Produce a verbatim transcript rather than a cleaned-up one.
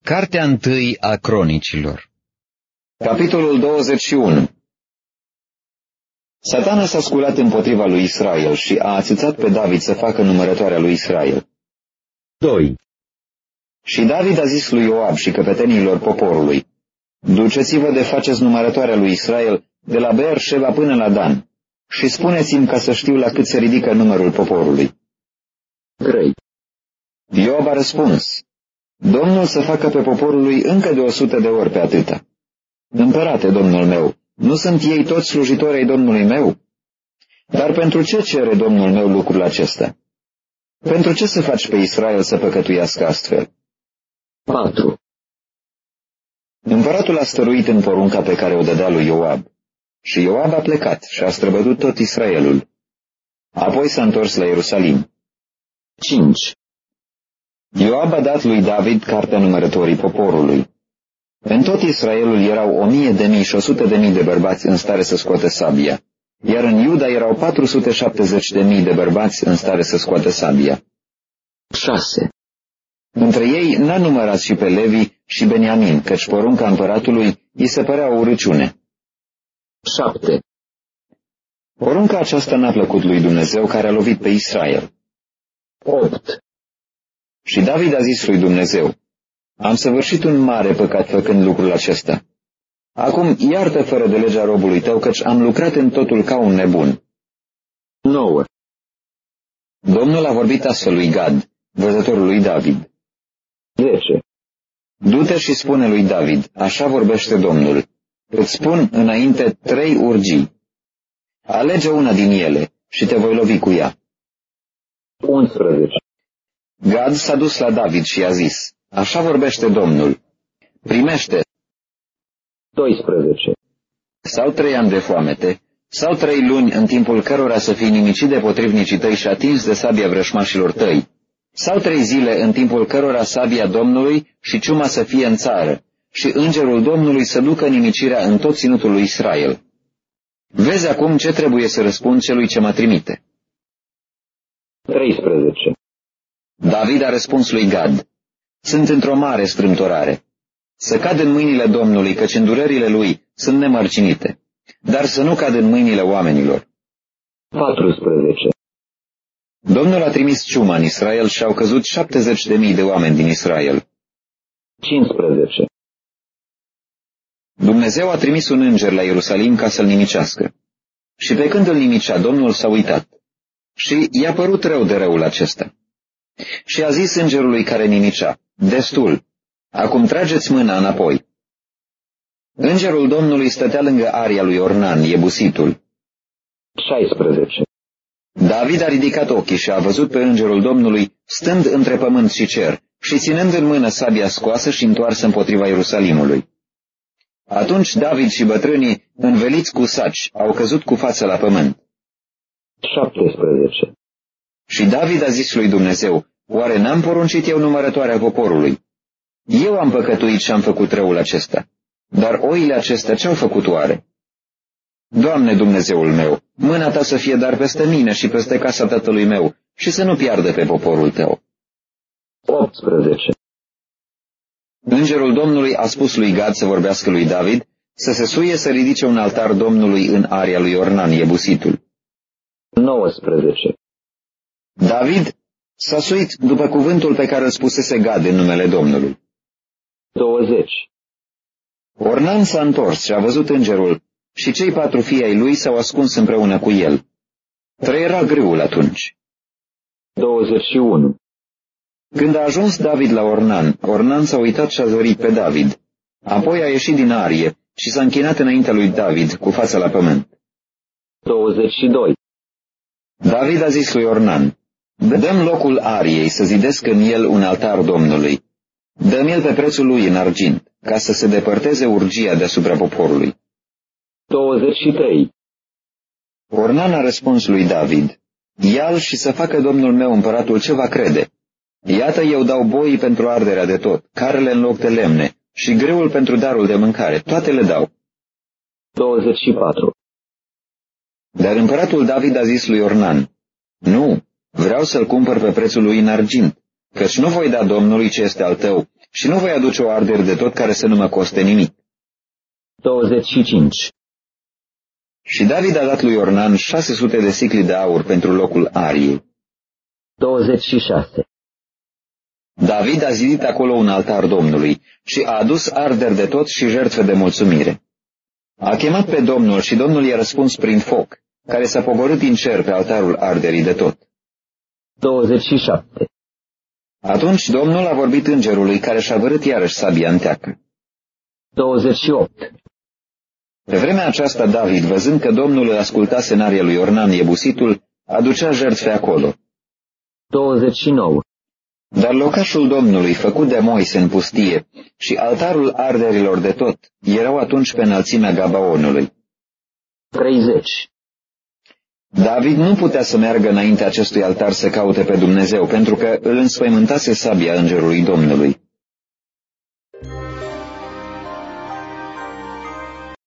Cartea întâi a Cronicilor. Capitolul douăzeci și unu. Satana s-a sculat împotriva lui Israel și a ațățat pe David să facă numărătoarea lui Israel. doi. Și David a zis lui Ioab și căpetenilor poporului: Duceți-vă de faceți numărătoarea lui Israel de la Beer-Sheba până la Dan și spuneți-mi ca să știu la cât se ridică numărul poporului. trei. Ioab a răspuns: Domnul să facă pe poporul lui încă de o sută de ori pe atâta. Împărate, domnul meu, nu sunt ei toți slujitori ai domnului meu? Dar pentru ce cere domnul meu lucrul acesta? Pentru ce să faci pe Israel să păcătuiască astfel? patru. Împăratul a stăruit în porunca pe care o dădea lui Ioab. Și Ioab a plecat și a străbătut tot Israelul. Apoi s-a întors la Ierusalim. cinci. Ioab a dat lui David cartea numărătorii poporului. În tot Israelul erau o mie de mii și o sută de mii de bărbați în stare să scoată sabia, iar în Iuda erau patru sute șaptezeci de mii de bărbați în stare să scoată sabia. șase. Între ei n-a numărat și pe Levi și Beniamin, căci porunca împăratului îi se părea o urăciune. șapte. Porunca aceasta n-a plăcut lui Dumnezeu, care a lovit pe Israel. opt. Și David a zis lui Dumnezeu: Am săvârșit un mare păcat făcând lucrul acesta. Acum iartă fără de legea robului tău, căci am lucrat în totul ca un nebun. nouă. Domnul a vorbit astfel lui Gad, văzătorul lui David. zece. Du-te și spune lui David: Așa vorbește Domnul. Îți spun înainte trei urgii. Alege una din ele și te voi lovi cu ea. unsprezece. Gad s-a dus la David și i-a zis: Așa vorbește Domnul. Primește doisprezece. sau trei ani de foamete, sau trei luni în timpul cărora să fii nimicit de potrivnicii tăi și atins de sabia vrășmașilor tăi, sau trei zile în timpul cărora sabia Domnului și ciuma să fie în țară, și îngerul Domnului să ducă nimicirea în tot ținutul lui Israel. Vezi acum ce trebuie să răspund celui ce mă trimite. treisprezece. David a răspuns lui Gad: Sunt într-o mare strâmtorare. Să cad în mâinile Domnului, căci îndurările lui sunt nemărcinite, dar să nu cad în mâinile oamenilor. patrusprezece. Domnul a trimis ciuma în Israel și au căzut șaptezeci de mii de oameni din Israel. cincisprezece. Dumnezeu a trimis un înger la Ierusalim ca să-l nimicească. Și pe când îl nimicea, Domnul s-a uitat. Și i-a părut rău de răul acesta. Și a zis îngerului care nimicea: Destul, acum trageți mâna înapoi. Îngerul Domnului stătea lângă aria lui Ornan, Iebusitul. șaisprezece. David a ridicat ochii și a văzut pe îngerul Domnului stând între pământ și cer și ținând în mână sabia scoasă și întoarsă împotriva Ierusalimului. Atunci David și bătrânii, înveliți cu saci, au căzut cu fața la pământ. șaptesprezece. Și David a zis lui Dumnezeu: Oare n-am poruncit eu numărătoarea poporului? Eu am păcătuit și am făcut răul acesta. Dar oile acestea ce-au făcut oare? Doamne Dumnezeul meu, mâna ta să fie dar peste mine și peste casa tatălui meu și să nu piardă pe poporul tău. optsprezece. Îngerul Domnului a spus lui Gad să vorbească lui David să se suie să ridice un altar Domnului în aria lui Ornan, Iebusitul. nouăsprezece. David s-a suit după cuvântul pe care îl spusese Gad în numele Domnului. douăzeci. Ornan s-a întors și a văzut îngerul și cei patru fii ai lui s-au ascuns împreună cu el. Trăiera grâul atunci. douăzeci și unu. Când a ajuns David la Ornan, Ornan s-a uitat și a zărit pe David. Apoi a ieșit din arie și s-a închinat înaintea lui David cu fața la pământ. douăzeci și doi. David a zis lui Ornan: Dăm locul ariei să zidesc în el un altar Domnului. Dă-mi el pe prețul lui în argint, ca să se depărteze urgia deasupra poporului. douăzeci și trei. Ornan a răspuns lui David: Ia-l și să facă domnul meu împăratul ce va crede. Iată, eu dau boii pentru arderea de tot, carele în loc de lemne și greul pentru darul de mâncare, toate le dau. douăzeci și patru. Dar împăratul David a zis lui Ornan: Nu, vreau să-l cumpăr pe prețul lui în argint, căci nu voi da Domnului ce este al tău și nu voi aduce o ardere de tot care să nu mă coste nimic. douăzeci și cinci. Și David a dat lui Ornan șase sute de sicli de aur pentru locul ariei. douăzeci și șase. David a zidit acolo un altar Domnului și a adus arderi de tot și jertfe de mulțumire. A chemat pe Domnul și Domnul i-a răspuns prin foc, care s-a pogorât din cer pe altarul arderii de tot. douăzeci și șapte. Atunci Domnul a vorbit îngerului care și-a vărât iarăși sabia în teacă. douăzeci și opt. Pe vremea aceasta David, văzând că Domnul îl asculta senaria lui Ornan Iebusitul, aducea jertfe acolo. douăzeci și nouă. Dar locașul Domnului, făcut de Moise în pustie, și altarul arderilor de tot, erau atunci pe înălțimea Gabaonului. treizeci. David nu putea să meargă înainte acestui altar să caute pe Dumnezeu, pentru că îl înspăimântase sabia îngerului Domnului.